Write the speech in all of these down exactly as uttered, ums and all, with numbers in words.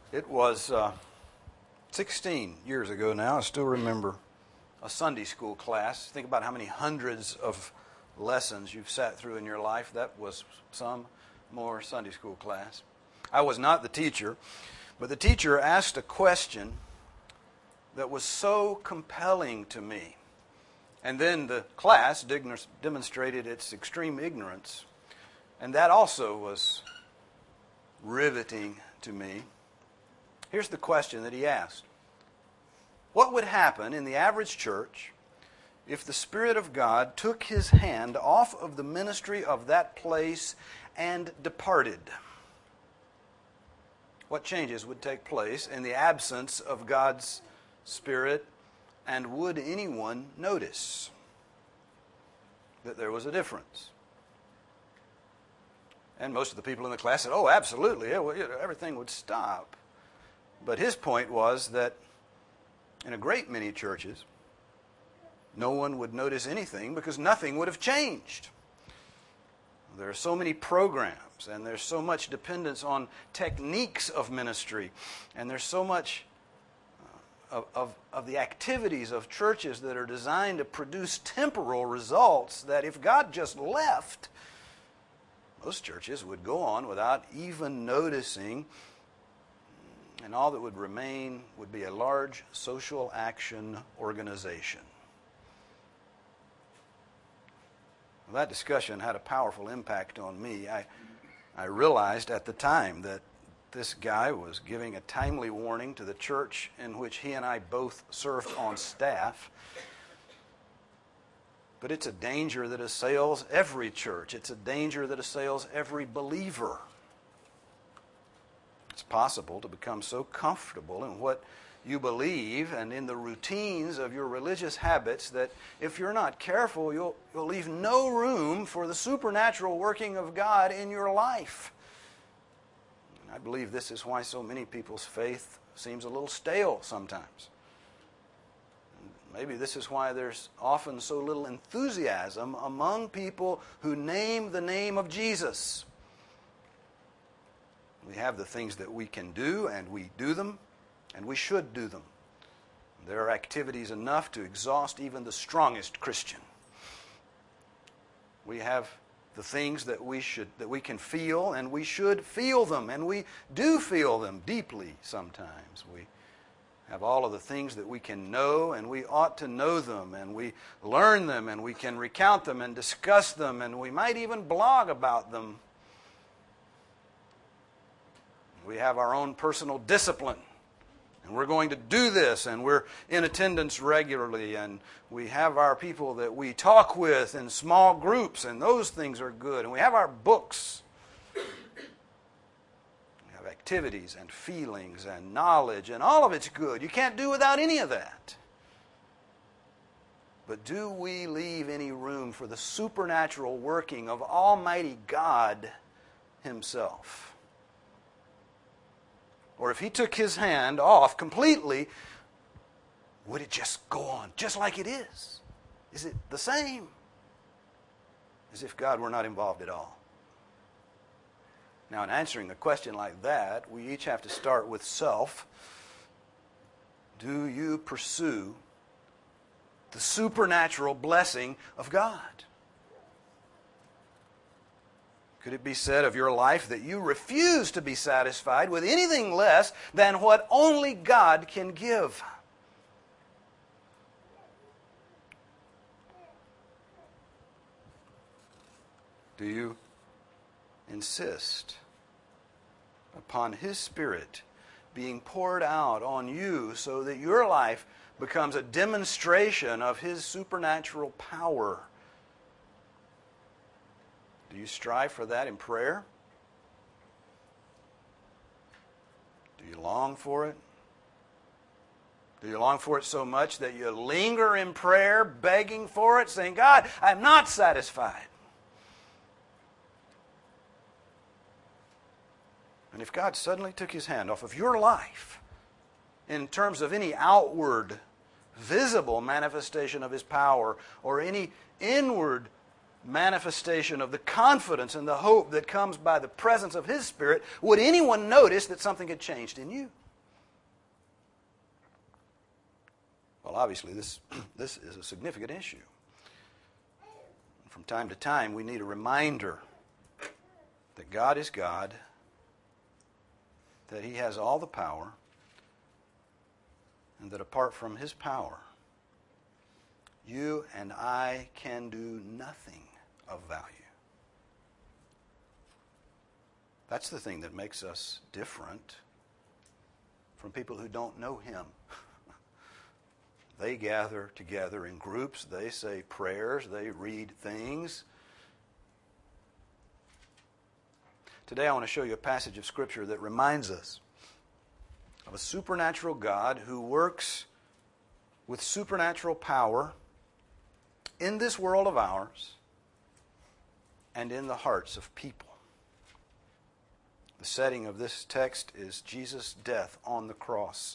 It was uh, sixteen years ago now. I still remember a Sunday school class. Think about how many hundreds of lessons you've sat through in your life. That was some more Sunday school class. I was not the teacher, but the teacher asked a question that was so compelling to me. And then the class demonstrated its extreme ignorance, and that also was riveting to me. Here's the question that he asked. What would happen in the average church if the Spirit of God took His hand off of the ministry of that place and departed? What changes would take place in the absence of God's Spirit, and would anyone notice that there was a difference? And most of the people in the class said, oh, absolutely, yeah, well, you know, everything would stop. But his point was that in a great many churches, no one would notice anything because nothing would have changed. There are so many programs, and there's so much dependence on techniques of ministry, and there's so much uh, of, of, of the activities of churches that are designed to produce temporal results that if God just left, most churches would go on without even noticing, and all that would remain would be a large social action organization. Well, that discussion had a powerful impact on me. I, I realized at the time that this guy was giving a timely warning to the church in which he and I both served on staff. But it's a danger that assails every church. It's a danger that assails every believer. It's possible to become so comfortable in what you believe and in the routines of your religious habits that if you're not careful, you'll, you'll leave no room for the supernatural working of God in your life. And I believe this is why so many people's faith seems a little stale sometimes. Maybe this is why there's often so little enthusiasm among people who name the name of Jesus. We have the things that we can do, and we do them, and we should do them. There are activities enough to exhaust even the strongest Christian. We have the things that we should that we can feel, and we should feel them, and we do feel them deeply sometimes. We have all of the things that we can know, and we ought to know them, and we learn them, and we can recount them and discuss them, and we might even blog about them. We have our own personal discipline, and we're going to do this, and we're in attendance regularly, and we have our people that we talk with in small groups, and those things are good, and we have our books. We have activities and feelings and knowledge, and all of it's good. You can't do without any of that. But do we leave any room for the supernatural working of Almighty God Himself? Or if He took His hand off completely, would it just go on just like it is? Is it the same as if God were not involved at all? Now, in answering a question like that, we each have to start with self. Do you pursue the supernatural blessing of God? Could it be said of your life that you refuse to be satisfied with anything less than what only God can give? Do you insist upon His Spirit being poured out on you so that your life becomes a demonstration of His supernatural power? Do you strive for that in prayer? Do you long for it? Do you long for it so much that you linger in prayer, begging for it, saying, God, I'm not satisfied? And if God suddenly took His hand off of your life in terms of any outward, visible manifestation of His power or any inward manifestation of the confidence and the hope that comes by the presence of His Spirit, would anyone notice that something had changed in you? Well, obviously, this, this is a significant issue. From time to time, we need a reminder that God is God, that He has all the power, and that apart from His power, you and I can do nothing of value. That's the thing that makes us different from people who don't know Him. They gather together in groups, they say prayers, they read things. Today I want to show you a passage of Scripture that reminds us of a supernatural God who works with supernatural power in this world of ours and in the hearts of people. The setting of this text is Jesus' death on the cross.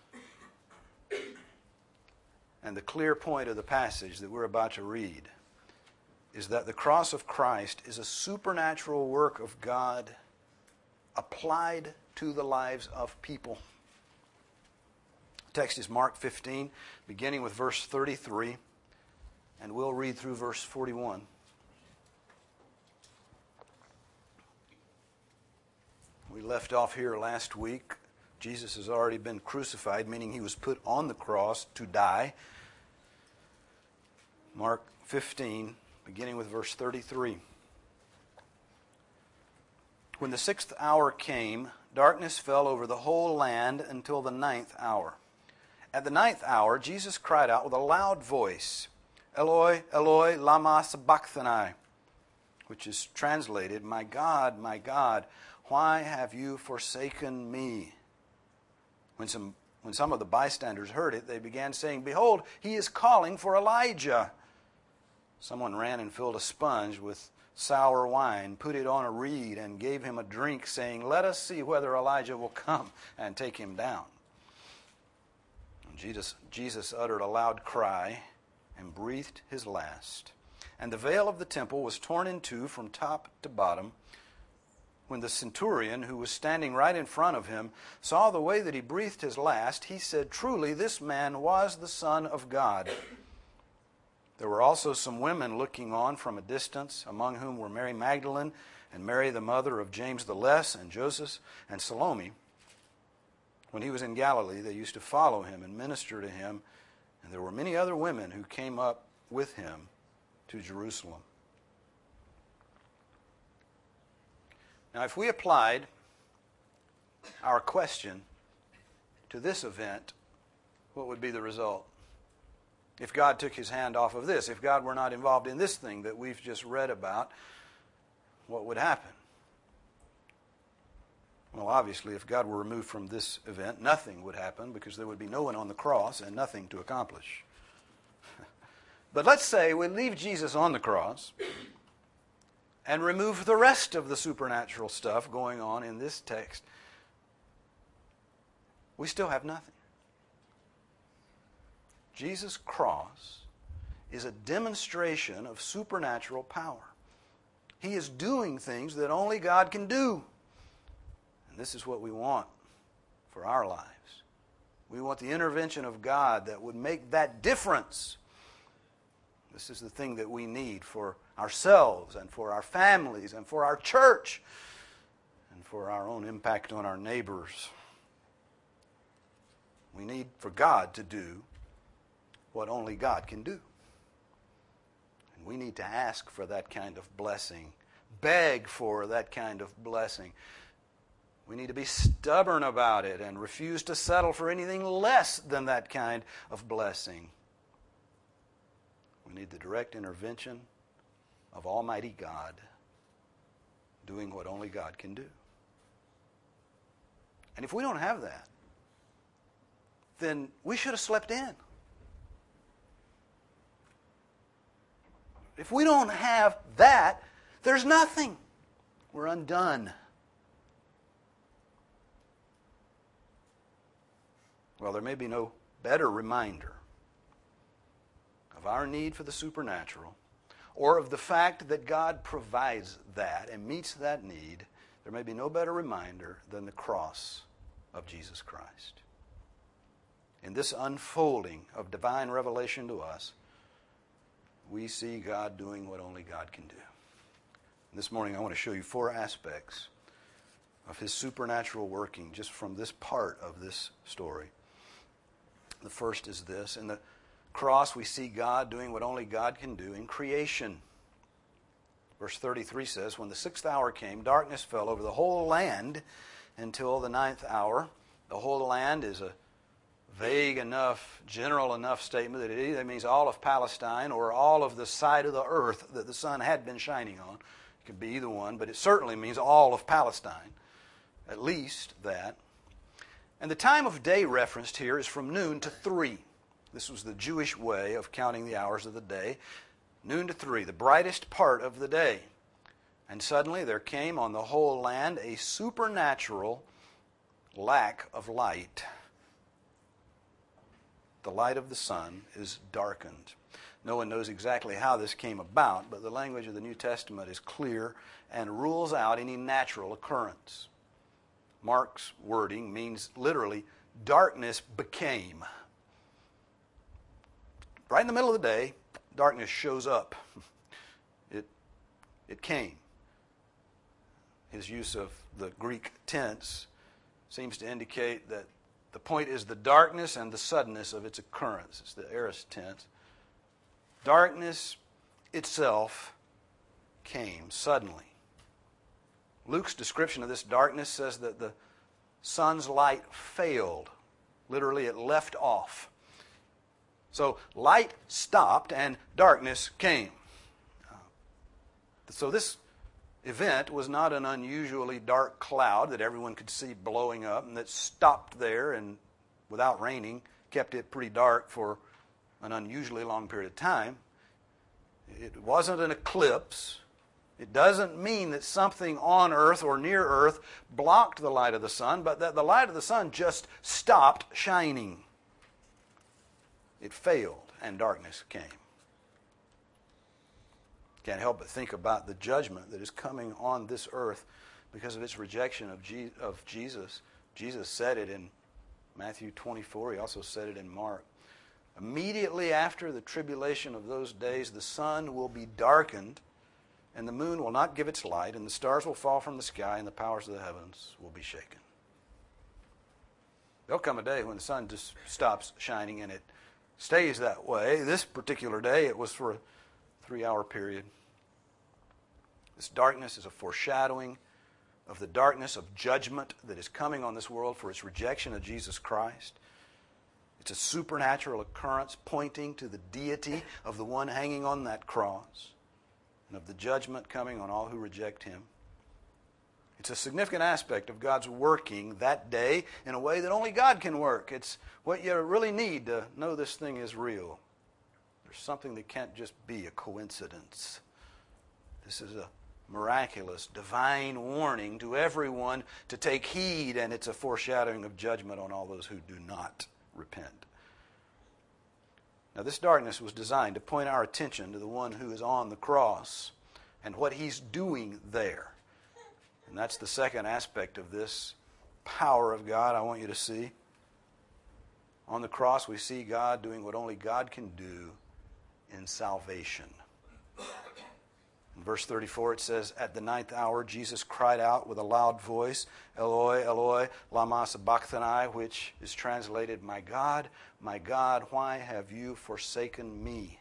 And the clear point of the passage that we're about to read is that the cross of Christ is a supernatural work of God applied to the lives of people. The text is Mark fifteen, beginning with verse thirty-three, and we'll read through verse forty-one. We left off here last week. Jesus has already been crucified, meaning He was put on the cross to die. Mark fifteen, beginning with verse thirty-three. When the sixth hour came, darkness fell over the whole land until the ninth hour. At the ninth hour, Jesus cried out with a loud voice, Eloi, Eloi, lama sabachthani, which is translated, My God, my God, why have you forsaken me? When some, when some of the bystanders heard it, they began saying, Behold, he is calling for Elijah. Someone ran and filled a sponge with sour wine, put it on a reed, and gave him a drink, saying, Let us see whether Elijah will come and take him down. And Jesus, Jesus uttered a loud cry and breathed his last. And the veil of the temple was torn in two from top to bottom. When the centurion, who was standing right in front of him, saw the way that he breathed his last, he said, Truly, this man was the Son of God. There were also some women looking on from a distance, among whom were Mary Magdalene and Mary the mother of James the Less and Joseph and Salome. When he was in Galilee, they used to follow him and minister to him, and there were many other women who came up with him to Jerusalem. Now, if we applied our question to this event, what would be the result? If God took His hand off of this, if God were not involved in this thing that we've just read about, what would happen? Well, obviously, if God were removed from this event, nothing would happen because there would be no one on the cross and nothing to accomplish. But let's say we leave Jesus on the cross and remove the rest of the supernatural stuff going on in this text. We still have nothing. Jesus' cross is a demonstration of supernatural power. He is doing things that only God can do. And this is what we want for our lives. We want the intervention of God that would make that difference. This is the thing that we need for ourselves and for our families and for our church and for our own impact on our neighbors. We need for God to do what only God can do. And we need to ask for that kind of blessing, beg for that kind of blessing. We need to be stubborn about it and refuse to settle for anything less than that kind of blessing. We need the direct intervention of Almighty God doing what only God can do. And if we don't have that, then we should have slept in. If we don't have that, there's nothing. We're undone. Well, there may be no better reminder of our need for the supernatural or of the fact that God provides that and meets that need, there may be no better reminder than the cross of Jesus Christ. In this unfolding of divine revelation to us, we see God doing what only God can do. And this morning I want to show you four aspects of His supernatural working just from this part of this story. The first is this. In the cross we see God doing what only God can do in creation. Verse thirty-three says, when the sixth hour came, darkness fell over the whole land until the ninth hour. The whole land is a vague enough, general enough statement that it either means all of Palestine or all of the side of the earth that the sun had been shining on. It could be either one, but it certainly means all of Palestine. At least that. And the time of day referenced here is from noon to three. This was the Jewish way of counting the hours of the day. Noon to three, the brightest part of the day. And suddenly there came on the whole land a supernatural lack of light. The light of the sun is darkened. No one knows exactly how this came about, but the language of the New Testament is clear and rules out any natural occurrence. Mark's wording means literally, darkness became. Right in the middle of the day, darkness shows up. It, it came. His use of the Greek tense seems to indicate that the point is the darkness and the suddenness of its occurrence. It's the aorist tense. Darkness itself came suddenly. Luke's description of this darkness says that the sun's light failed. Literally, it left off. So light stopped and darkness came. So this event was not an unusually dark cloud that everyone could see blowing up and that stopped there and without raining kept it pretty dark for an unusually long period of time. It wasn't an eclipse. It doesn't mean that something on earth or near earth blocked the light of the sun, but that the light of the sun just stopped shining. It failed and darkness came. Can't help but think about the judgment that is coming on this earth because of its rejection of, Je- of Jesus. Jesus said it in Matthew twenty-four. He also said it in Mark. Immediately after the tribulation of those days, the sun will be darkened, and the moon will not give its light, and the stars will fall from the sky, and the powers of the heavens will be shaken. There'll come a day when the sun just stops shining, and it stays that way. This particular day, it was for a three-hour period. This darkness is a foreshadowing of the darkness of judgment that is coming on this world for its rejection of Jesus Christ. It's a supernatural occurrence pointing to the deity of the one hanging on that cross and of the judgment coming on all who reject Him. It's a significant aspect of God's working that day in a way that only God can work. It's what you really need to know this thing is real. There's something that can't just be a coincidence. This is a miraculous, divine warning to everyone to take heed, and it's a foreshadowing of judgment on all those who do not repent. Now, this darkness was designed to point our attention to the one who is on the cross and what He's doing there. And that's the second aspect of this power of God I want you to see. On the cross, we see God doing what only God can do in salvation. In verse thirty-four, it says, at the ninth hour, Jesus cried out with a loud voice, Eloi, Eloi, lama sabachthani, which is translated, my God, my God, why have you forsaken me?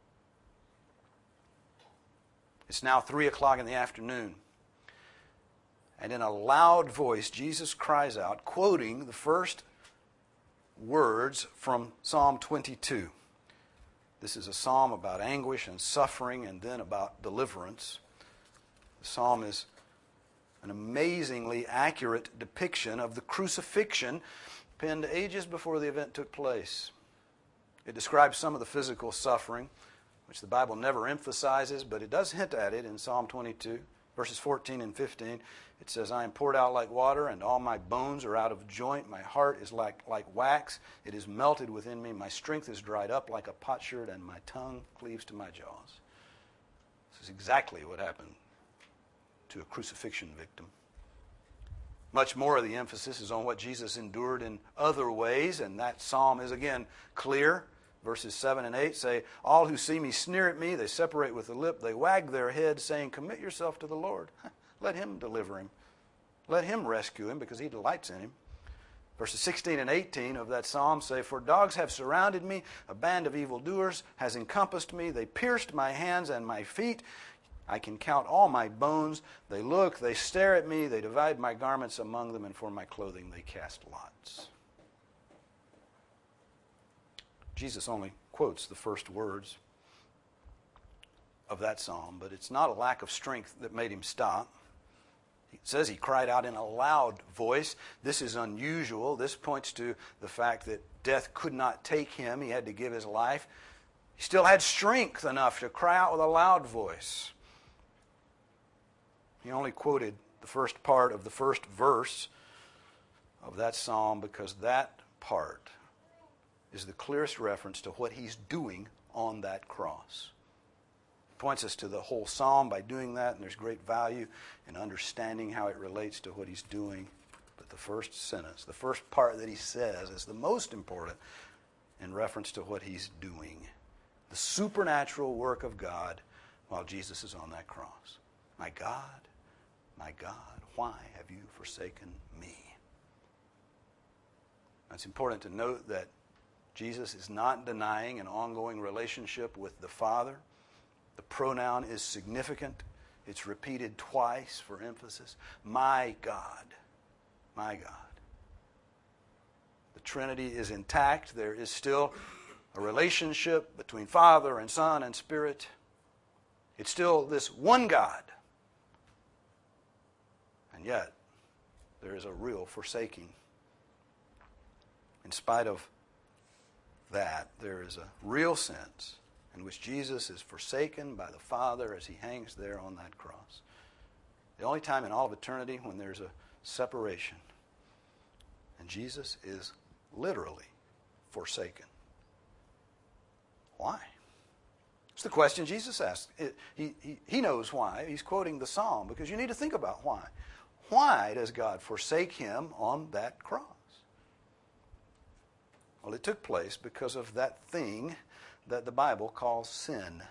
It's now three o'clock in the afternoon. And in a loud voice, Jesus cries out, quoting the first words from Psalm twenty-two. This is a psalm about anguish and suffering and then about deliverance. The psalm is an amazingly accurate depiction of the crucifixion penned ages before the event took place. It describes some of the physical suffering, which the Bible never emphasizes, but it does hint at it in Psalm twenty-two, verses fourteen and fifteen. It says, I am poured out like water, and all my bones are out of joint. My heart is like, like wax. It is melted within me. My strength is dried up like a potsherd, and my tongue cleaves to my jaws. exactly what happened to a crucifixion victim. Much more of the emphasis is on what Jesus endured in other ways, and that psalm is again clear. Verses seven and eight say, all who see me sneer at me, they separate with the lip, they wag their heads, saying, commit yourself to the Lord. Let him deliver him. Let him rescue him, because he delights in him. Verses sixteen and eighteen of that psalm say, for dogs have surrounded me, a band of evildoers has encompassed me, they pierced my hands and my feet. I can count all my bones. They look, they stare at me, they divide my garments among them, and for my clothing they cast lots. Jesus only quotes the first words of that psalm, but it's not a lack of strength that made him stop. It says he cried out in a loud voice. This is unusual. This points to the fact that death could not take him. He had to give his life. He still had strength enough to cry out with a loud voice. He only quoted the first part of the first verse of that psalm because that part is the clearest reference to what he's doing on that cross. It points us to the whole psalm by doing that, and there's great value in understanding how it relates to what he's doing. But the first sentence, the first part that he says, is the most important in reference to what he's doing. The supernatural work of God while Jesus is on that cross. My God, my God, why have you forsaken me? It's important to note that Jesus is not denying an ongoing relationship with the Father. The pronoun is significant. It's repeated twice for emphasis. My God, my God. The Trinity is intact. There is still a relationship between Father and Son and Spirit. It's still this one God. And yet, there is a real forsaking. In spite of that, there is a real sense in which Jesus is forsaken by the Father as he hangs there on that cross. The only time in all of eternity when there's a separation. And Jesus is literally forsaken. Why? It's the question Jesus asked. It, he, he, he knows why. He's quoting the psalm because you need to think about why. Why does God forsake him on that cross? Well, it took place because of that thing that the Bible calls sin.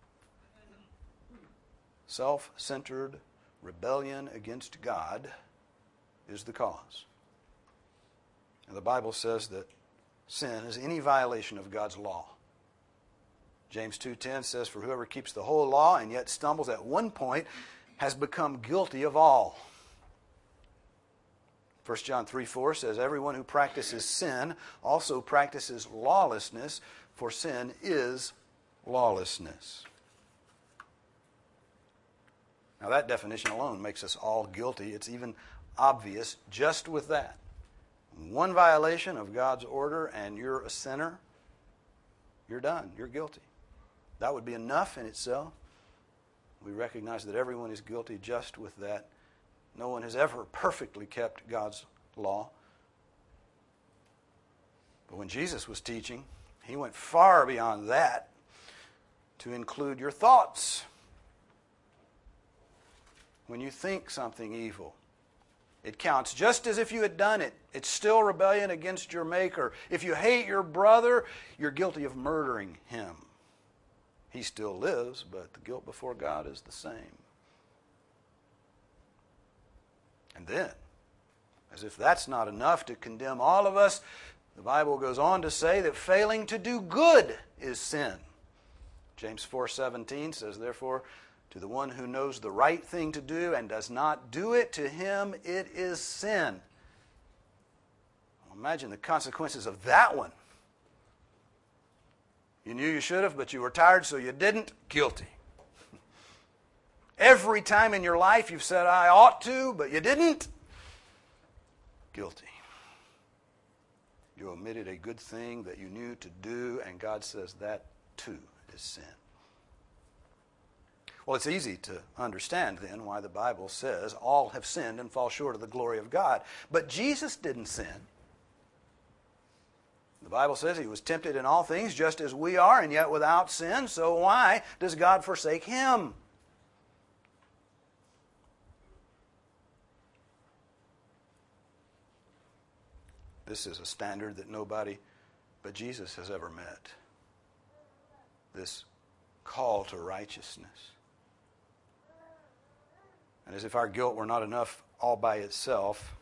Self-centered rebellion against God is the cause. And the Bible says that sin is any violation of God's law. James two ten says, for whoever keeps the whole law and yet stumbles at one point has become guilty of all. First John three four says, everyone who practices sin also practices lawlessness, for sin is lawlessness. Now that definition alone makes us all guilty. It's even obvious just with that. One violation of God's order and you're a sinner, you're done. You're guilty. That would be enough in itself. We recognize that everyone is guilty just with that. No one has ever perfectly kept God's law. But when Jesus was teaching, he went far beyond that to include your thoughts. When you think something evil, it counts just as if you had done it. It's still rebellion against your Maker. If you hate your brother, you're guilty of murdering him. He still lives, but the guilt before God is the same. And then, as if that's not enough to condemn all of us, the Bible goes on to say that failing to do good is sin. James four seventeen says, therefore, to the one who knows the right thing to do and does not do it, to him it is sin. Well, imagine the consequences of that one. You knew you should have, but you were tired, so you didn't. Guilty. Every time in your life you've said, I ought to, but you didn't. Guilty. You omitted a good thing that you knew to do, and God says that too is sin. Well, it's easy to understand then why the Bible says all have sinned and fall short of the glory of God. But Jesus didn't sin. The Bible says he was tempted in all things just as we are, and yet without sin. So why does God forsake him? This is a standard that nobody but Jesus has ever met. This call to righteousness. And as if our guilt were not enough all by itself,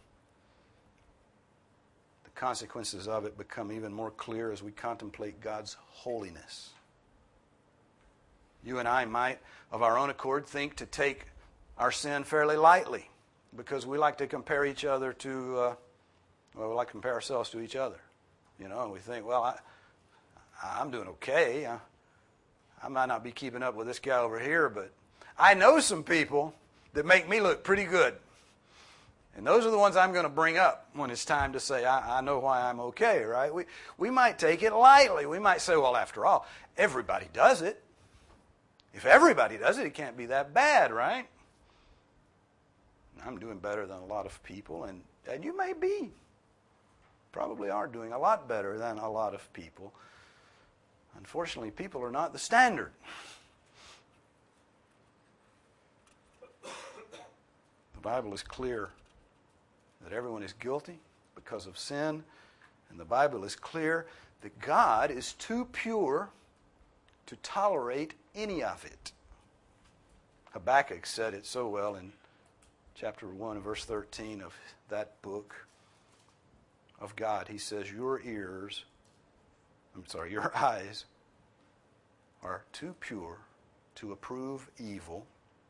the consequences of it become even more clear as we contemplate God's holiness. You and I might, of our own accord, think to take our sin fairly lightly because we like to compare each other to, uh, well, we like to compare ourselves to each other. You know, and we think, well, I, I'm doing okay. I, I might not be keeping up with this guy over here, but I know some people that make me look pretty good. And those are the ones I'm going to bring up when it's time to say, I, I know why I'm okay, right? We, we might take it lightly. We might say, well, after all, everybody does it. If everybody does it, it can't be that bad, right? I'm doing better than a lot of people, and, and you may be. Probably are doing a lot better than a lot of people. Unfortunately, people are not the standard. The Bible is clear that everyone is guilty because of sin, and the Bible is clear that God is too pure to tolerate any of it. Habakkuk said it so well in chapter one, verse thirteen of that book of God. He says, your ears, I'm sorry, your eyes are too pure to approve evil,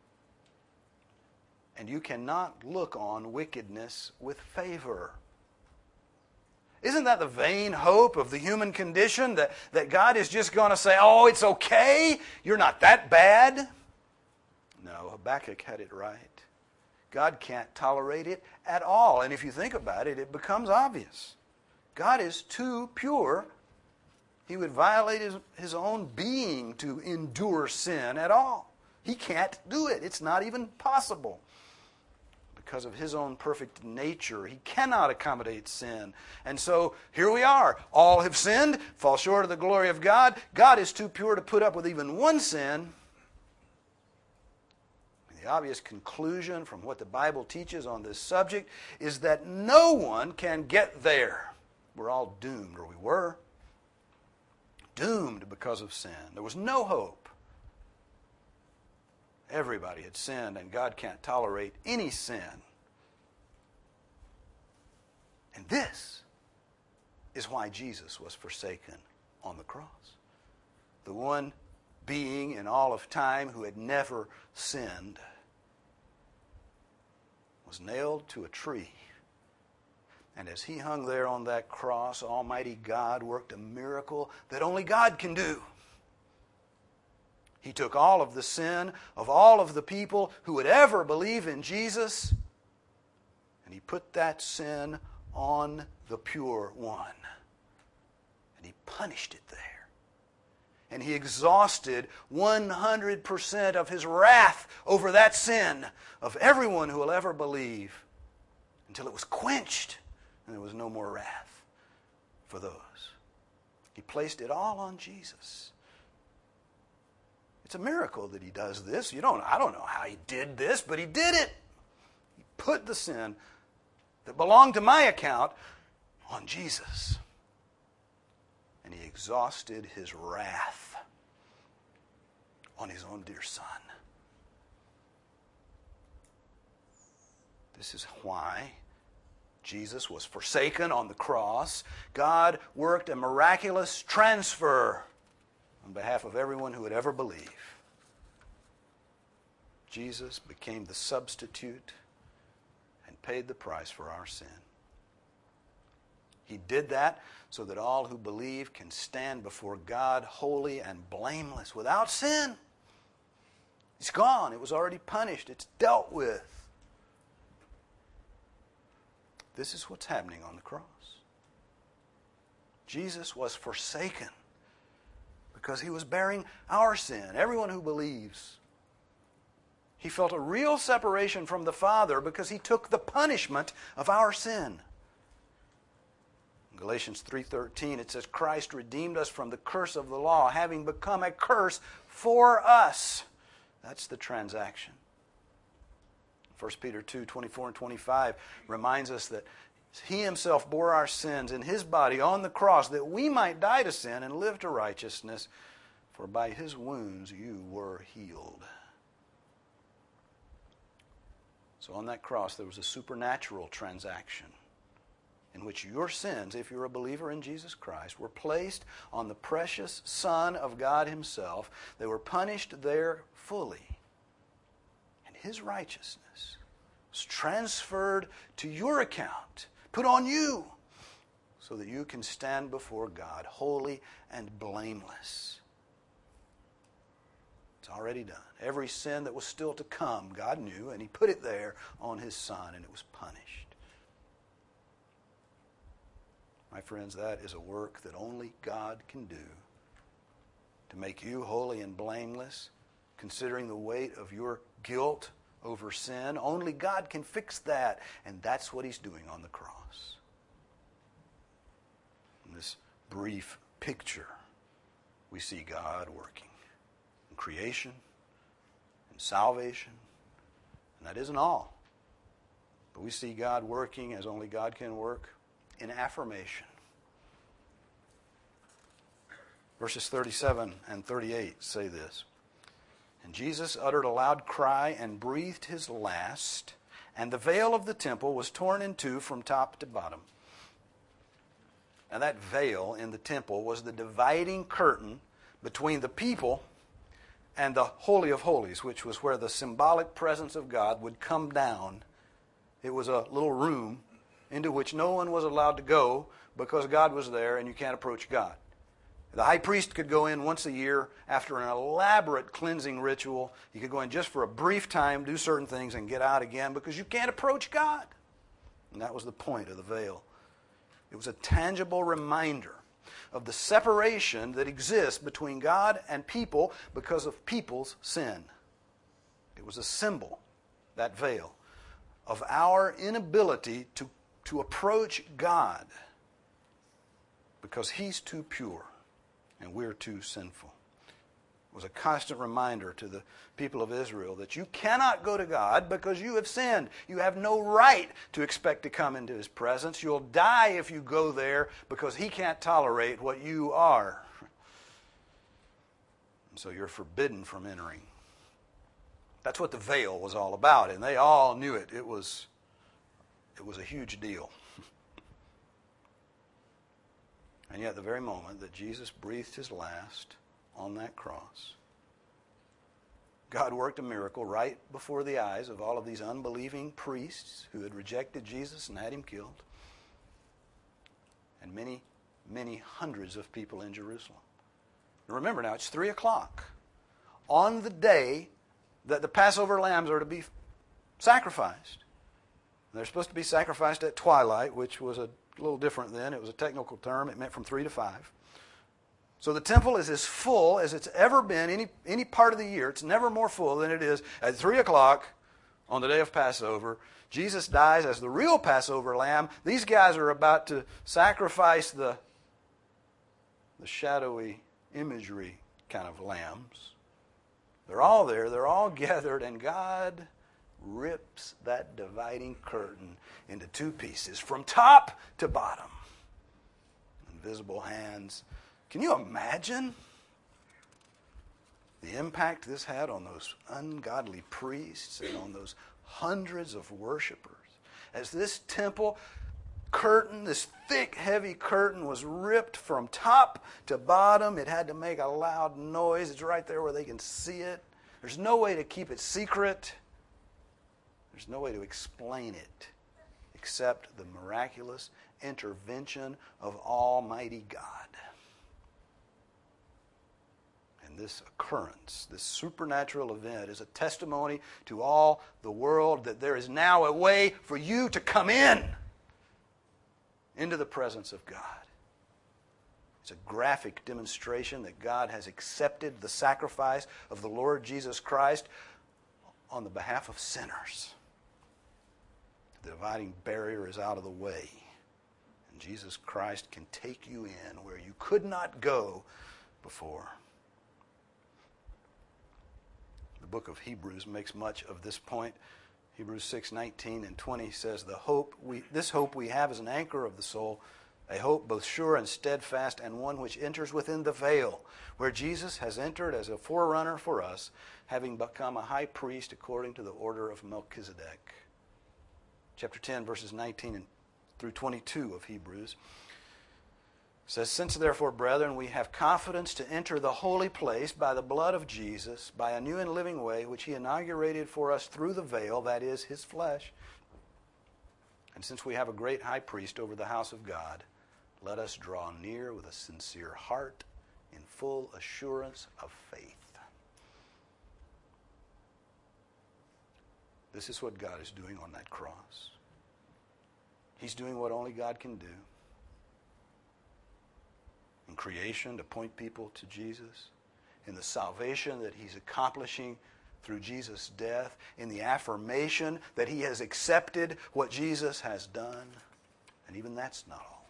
and you cannot look on wickedness with favor. Isn't that the vain hope of the human condition, that, that God is just going to say, oh, it's okay, you're not that bad? No, Habakkuk had it right. God can't tolerate it at all. And if you think about it, it becomes obvious. God is too pure. He would violate his, his own being to endure sin at all. He can't do it. It's not even possible. Because of his own perfect nature, he cannot accommodate sin. And so here we are. All have sinned, fall short of the glory of God. God is too pure to put up with even one sin. The obvious conclusion from what the Bible teaches on this subject is that no one can get there. We're all doomed, or we were. Doomed because of sin. There was no hope. Everybody had sinned, and God can't tolerate any sin. And this is why Jesus was forsaken on the cross. The one being in all of time who had never sinned was nailed to a tree. And as he hung there on that cross, Almighty God worked a miracle that only God can do. He took all of the sin of all of the people who would ever believe in Jesus, and he put that sin on the pure one. And he punished it there. And he exhausted one hundred percent of his wrath over that sin of everyone who will ever believe until it was quenched and there was no more wrath for those. He placed it all on Jesus. It's a miracle that he does this. You don't, I don't know how he did this, but he did it. He put the sin that belonged to my account on Jesus. And he exhausted his wrath on his own dear Son. This is why Jesus was forsaken on the cross. God worked a miraculous transfer on behalf of everyone who would ever believe. Jesus became the substitute and paid the price for our sin. He did that so that all who believe can stand before God holy and blameless, without sin. It's gone. It was already punished. It's dealt with. This is what's happening on the cross. Jesus was forsaken because he was bearing our sin, everyone who believes. He felt a real separation from the Father because he took the punishment of our sin. In Galatians three thirteen, it says, Christ redeemed us from the curse of the law, having become a curse for us. That's the transaction. First Peter two twenty-four and twenty-five reminds us that He himself bore our sins in his body on the cross that we might die to sin and live to righteousness. For by his wounds you were healed. So on that cross there was a supernatural transaction in which your sins, if you're a believer in Jesus Christ, were placed on the precious Son of God himself. They were punished there fully. And his righteousness was transferred to your account, put on you, so that you can stand before God holy and blameless. It's already done. Every sin that was still to come, God knew, and he put it there on his Son, and it was punished. My friends, that is a work that only God can do to make you holy and blameless, considering the weight of your guilt over sin. Only God can fix that, and that's what he's doing on the cross. In this brief picture, we see God working in creation, in salvation, and that isn't all. But we see God working as only God can work in affirmation. Verses thirty-seven and thirty-eight say this. And Jesus uttered a loud cry and breathed his last, and the veil of the temple was torn in two from top to bottom. Now that veil in the temple was the dividing curtain between the people and the Holy of Holies, which was where the symbolic presence of God would come down. It was a little room into which no one was allowed to go because God was there and you can't approach God. The high priest could go in once a year after an elaborate cleansing ritual. He could go in just for a brief time, do certain things, and get out again because you can't approach God. And that was the point of the veil. It was a tangible reminder of the separation that exists between God and people because of people's sin. It was a symbol, that veil, of our inability to, to approach God because he's too pure and we're too sinful. It was a constant reminder to the people of Israel that you cannot go to God because you have sinned. You have no right to expect to come into his presence. You'll die if you go there because he can't tolerate what you are. And so you're forbidden from entering. That's what the veil was all about, and they all knew it. It was, it was a huge deal. And yet, the very moment that Jesus breathed his last on that cross, God worked a miracle right before the eyes of all of these unbelieving priests who had rejected Jesus and had him killed, and many, many hundreds of people in Jerusalem. Now remember now, it's three o'clock on the day that the Passover lambs are to be sacrificed. They're supposed to be sacrificed at twilight, which was a a little different then. It was a technical term. It meant from three to five. So the temple is as full as it's ever been any, any part of the year. It's never more full than it is at three o'clock on the day of Passover. Jesus dies as the real Passover lamb. These guys are about to sacrifice the, the shadowy imagery kind of lambs. They're all there. They're all gathered, and God rips that dividing curtain into two pieces from top to bottom. Invisible hands. Can you imagine the impact this had on those ungodly priests and on those hundreds of worshipers? As this temple curtain, this thick, heavy curtain was ripped from top to bottom, it had to make a loud noise. It's right there where they can see it. There's no way to keep it secret. There's no way to explain it except the miraculous intervention of Almighty God. And this occurrence, this supernatural event, is a testimony to all the world that there is now a way for you to come in into the presence of God. It's a graphic demonstration that God has accepted the sacrifice of the Lord Jesus Christ on the behalf of sinners. The dividing barrier is out of the way, and Jesus Christ can take you in where you could not go before. The book of Hebrews makes much of this point Hebrews six nineteen and twenty says, "The hope we this hope we have is an anchor of the soul, a hope both sure and steadfast, and one which enters within the veil, where Jesus has entered as a forerunner for us, having become a high priest according to the order of Melchizedek." Chapter ten, verses nineteen through twenty-two of Hebrews says, "Since therefore, brethren, we have confidence to enter the holy place by the blood of Jesus, by a new and living way, which he inaugurated for us through the veil, that is, his flesh. And since we have a great high priest over the house of God, let us draw near with a sincere heart, in full assurance of faith." This is what God is doing on that cross. He's doing what only God can do. In creation, to point people to Jesus. In the salvation that he's accomplishing through Jesus' death. In the affirmation that he has accepted what Jesus has done. And even that's not all.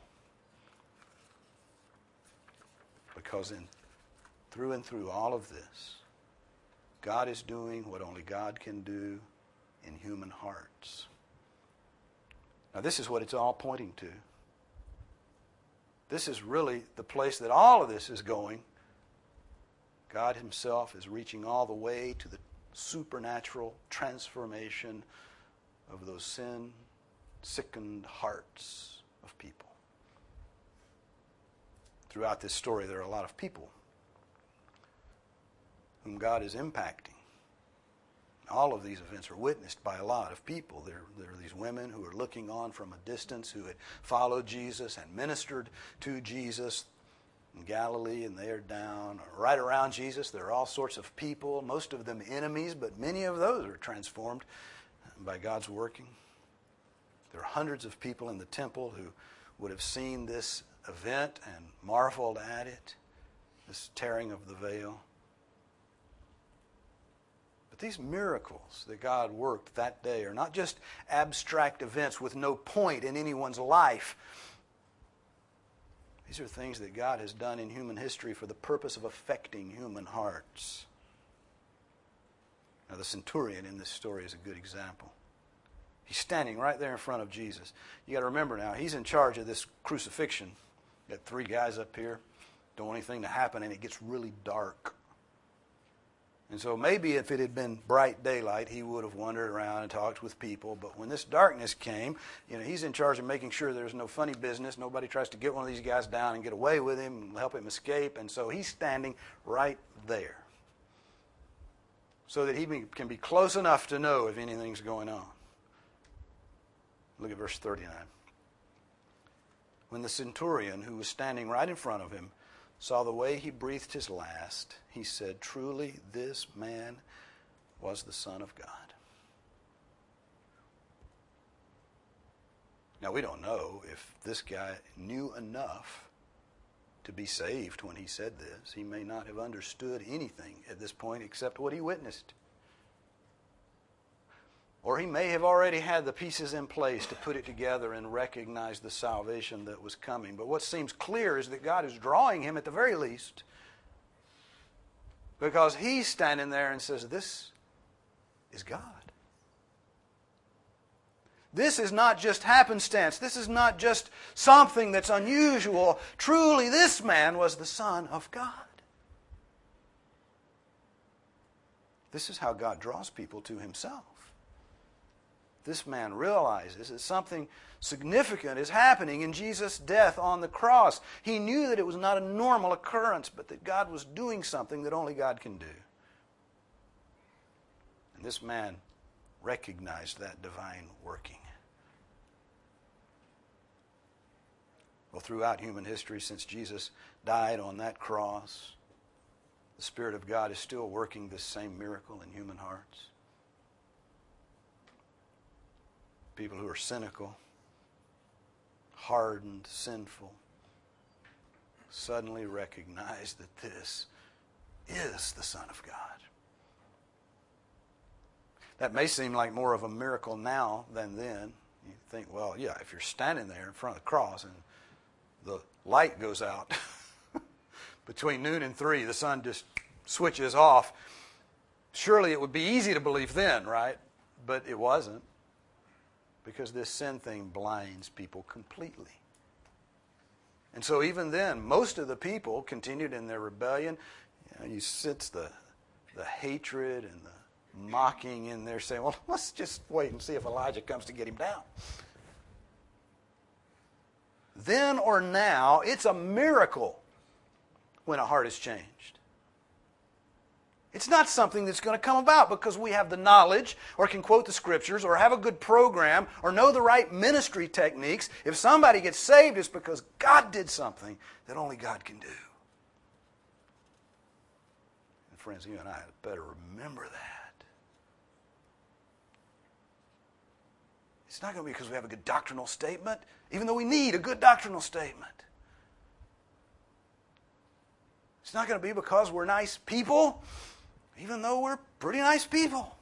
Because in through and through all of this, God is doing what only God can do in human hearts. Now, this is what it's all pointing to. This is really the place that all of this is going. God himself is reaching all the way to the supernatural transformation of those sin-sickened hearts of people. Throughout this story, there are a lot of people whom God is impacting. All of these events are witnessed by a lot of people. There, there are these women who are looking on from a distance, who had followed Jesus and ministered to Jesus in Galilee, and they are down right around Jesus. There are all sorts of people, most of them enemies, but many of those are transformed by God's working. There are hundreds of people in the temple who would have seen this event and marveled at it, this tearing of the veil. But these miracles that God worked that day are not just abstract events with no point in anyone's life. These are things that God has done in human history for the purpose of affecting human hearts. Now, the centurion in this story is a good example. He's standing right there in front of Jesus. You got to remember now, he's in charge of this crucifixion. Got three guys up here, don't want anything to happen, and it gets really dark. And so maybe if it had been bright daylight, he would have wandered around and talked with people. But when this darkness came, you know, he's in charge of making sure there's no funny business. Nobody tries to get one of these guys down and get away with him and help him escape. And so he's standing right there so that he can be close enough to know if anything's going on. Look at verse thirty-nine. When the centurion, who was standing right in front of him, saw the way he breathed his last, he said, "Truly this man was the Son of God." Now, we don't know if this guy knew enough to be saved when he said this. He may not have understood anything at this point except what he witnessed. Or he may have already had the pieces in place to put it together and recognize the salvation that was coming. But what seems clear is that God is drawing him at the very least, because he's standing there and says, "This is God. This is not just happenstance. This is not just something that's unusual. Truly, this man was the Son of God." This is how God draws people to himself. This man realizes that something significant is happening in Jesus' death on the cross. He knew that it was not a normal occurrence, but that God was doing something that only God can do. And this man recognized that divine working. Well, throughout human history, since Jesus died on that cross, the Spirit of God is still working this same miracle in human hearts. People who are cynical, hardened, sinful, suddenly recognize that this is the Son of God. That may seem like more of a miracle now than then. You think, well, yeah, if you're standing there in front of the cross and the light goes out between noon and three, the sun just switches off, surely it would be easy to believe then, right? But it wasn't, because this sin thing blinds people completely. And so even then, most of the people continued in their rebellion. You know, you sense the, the hatred and the mocking in there, saying, well, let's just wait and see if Elijah comes to get him down. Then or now, it's a miracle when a heart is changed. It's not something that's going to come about because we have the knowledge or can quote the scriptures or have a good program or know the right ministry techniques. If somebody gets saved, it's because God did something that only God can do. And friends, you and I better remember that. It's not going to be because we have a good doctrinal statement, even though we need a good doctrinal statement. It's not going to be because we're nice people, even though we're pretty nice people.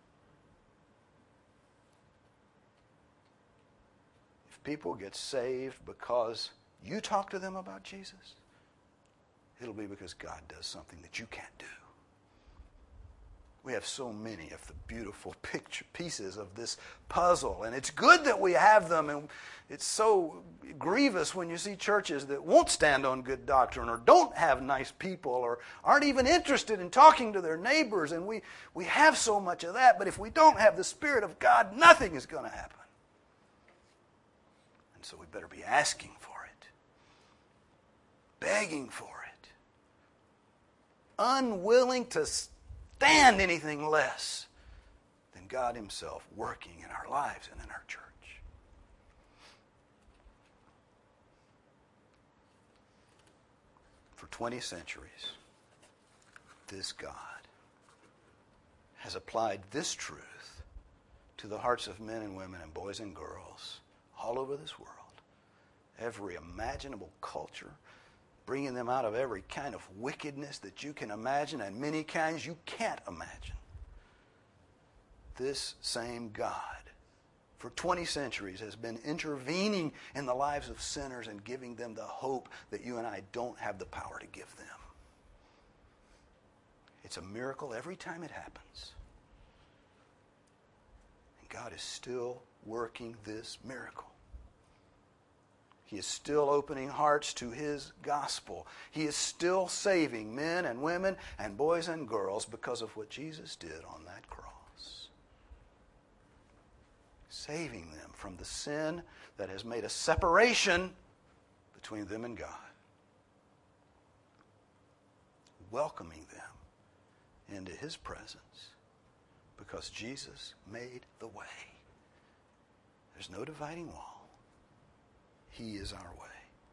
If people get saved because you talk to them about Jesus, it'll be because God does something that you can't do. We have so many of the beautiful picture pieces of this puzzle, and it's good that we have them, and it's so grievous when you see churches that won't stand on good doctrine or don't have nice people or aren't even interested in talking to their neighbors, and we, we have so much of that, but if we don't have the Spirit of God, nothing is going to happen. And so we better be asking for it, begging for it, unwilling to stand anything less than God Himself working in our lives and in our church. For twenty centuries, this God has applied this truth to the hearts of men and women and boys and girls all over this world. Every imaginable culture, bringing them out of every kind of wickedness that you can imagine and many kinds you can't imagine. This same God, for twenty centuries, has been intervening in the lives of sinners and giving them the hope that you and I don't have the power to give them. It's a miracle every time it happens. And God is still working this miracle. He is still opening hearts to His gospel. He is still saving men and women and boys and girls because of what Jesus did on that cross. Saving them from the sin that has made a separation between them and God. Welcoming them into His presence because Jesus made the way. There's no dividing wall. He is our way.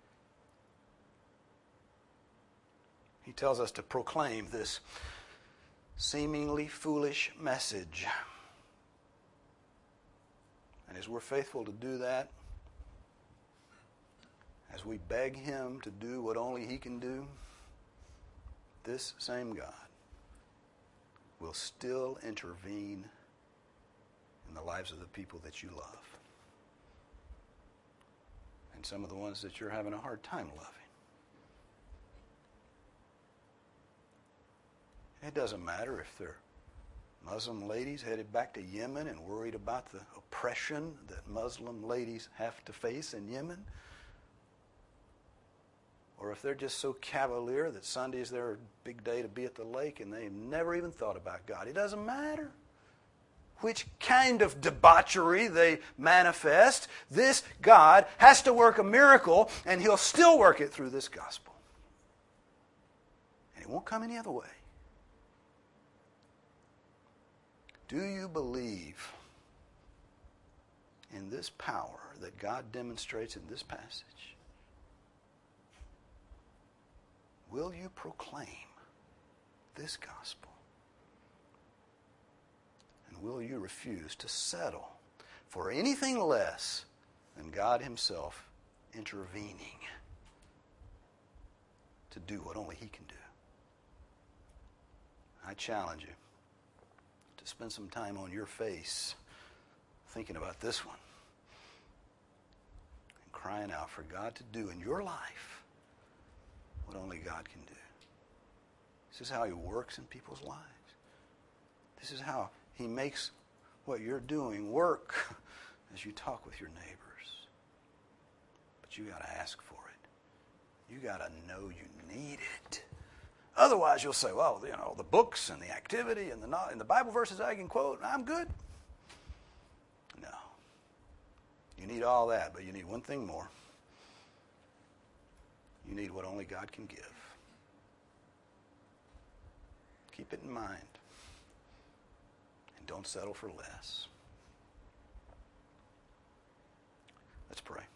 He tells us to proclaim this seemingly foolish message. And as we're faithful to do that, as we beg Him to do what only He can do, this same God will still intervene in the lives of the people that you love. And some of the ones that you're having a hard time loving. It doesn't matter if they're Muslim ladies headed back to Yemen and worried about the oppression that Muslim ladies have to face in Yemen, or if they're just so cavalier that Sunday's their big day to be at the lake and they've never even thought about God. It doesn't matter which kind of debauchery they manifest. This God has to work a miracle, and He'll still work it through this gospel. And it won't come any other way. Do you believe in this power that God demonstrates in this passage? Will you proclaim this gospel? And will you refuse to settle for anything less than God Himself intervening to do what only He can do? I challenge you to spend some time on your face thinking about this one and crying out for God to do in your life what only God can do. This is how He works in people's lives. This is how He makes what you're doing work as you talk with your neighbors. But you got to ask for it. You got to know you need it. Otherwise, you'll say, well, you know, the books and the activity and the, and the Bible verses I can quote, I'm good. No. You need all that, but you need one thing more. You need what only God can give. Keep it in mind. And don't settle for less. Let's pray.